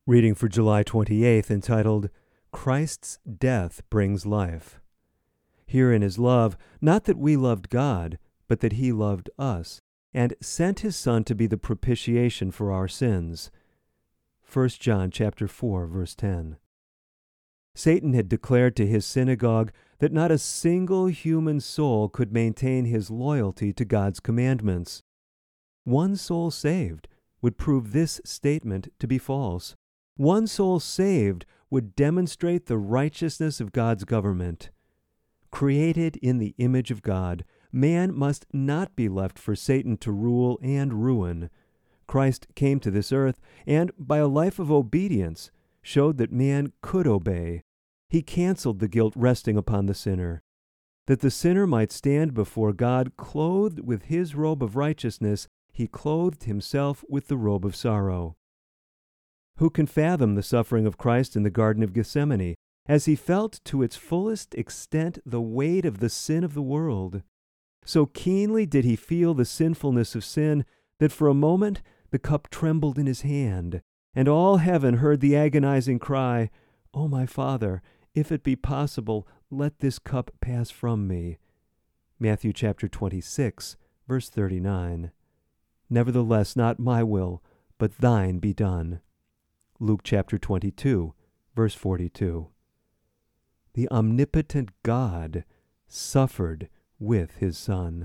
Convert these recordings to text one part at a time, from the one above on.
Reading for July 28th, entitled, Christ's Death Brings Life. Herein is love, not that we loved God, but that he loved us, and sent his Son to be the propitiation for our sins. 1 John chapter 4, verse 10. Satan had declared to his synagogue that not a single human soul could maintain his loyalty to God's commandments. One soul saved would prove this statement to be false. One soul saved would demonstrate the righteousness of God's government. Created in the image of God, man must not be left for Satan to rule and ruin. Christ came to this earth and, by a life of obedience, showed that man could obey. He canceled the guilt resting upon the sinner. That the sinner might stand before God clothed with his robe of righteousness, he clothed himself with the robe of sorrow. Who can fathom the suffering of Christ in the Garden of Gethsemane, as he felt to its fullest extent the weight of the sin of the world? So keenly did he feel the sinfulness of sin that for a moment the cup trembled in his hand, and all heaven heard the agonizing cry, "O my Father, if it be possible, let this cup pass from me." Matthew chapter 26, verse 39. Nevertheless, not my will, but thine be done. Luke chapter 22, verse 42. The omnipotent God suffered with his Son.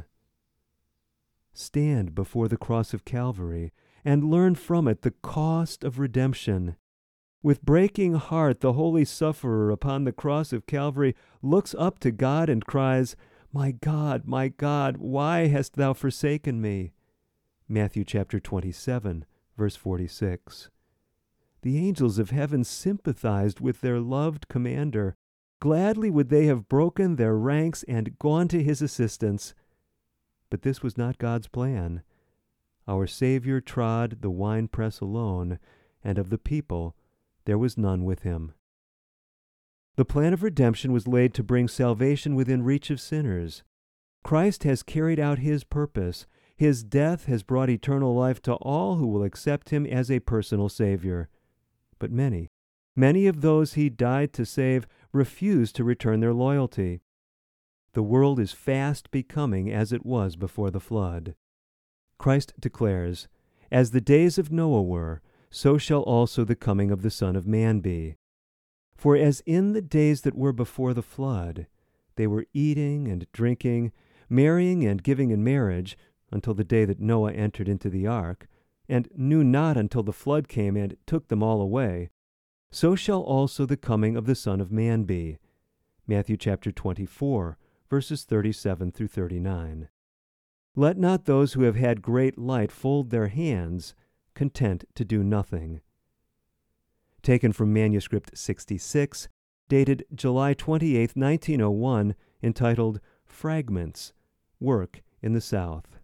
Stand before the cross of Calvary and learn from it the cost of redemption. With breaking heart, the holy sufferer upon the cross of Calvary looks up to God and cries, my God, why hast thou forsaken me?" Matthew chapter 27, verse 46. The angels of heaven sympathized with their loved commander. Gladly would they have broken their ranks and gone to his assistance. But this was not God's plan. Our Savior trod the winepress alone, and of the people there was none with him. The plan of redemption was laid to bring salvation within reach of sinners. Christ has carried out his purpose. His death has brought eternal life to all who will accept him as a personal Savior. But many of those he died to save refuse to return their loyalty. The world is fast becoming as it was before the flood. Christ declares, "As the days of Noah were, so shall also the coming of the Son of Man be. For as in the days that were before the flood, they were eating and drinking, marrying and giving in marriage, until the day that Noah entered into the ark, and knew not until the flood came and took them all away, so shall also the coming of the Son of Man be." Matthew chapter 24, verses 37 through 39. Let not those who have had great light fold their hands, content to do nothing. Taken from manuscript 66, dated July 28, 1901, entitled Fragments, Work in the South.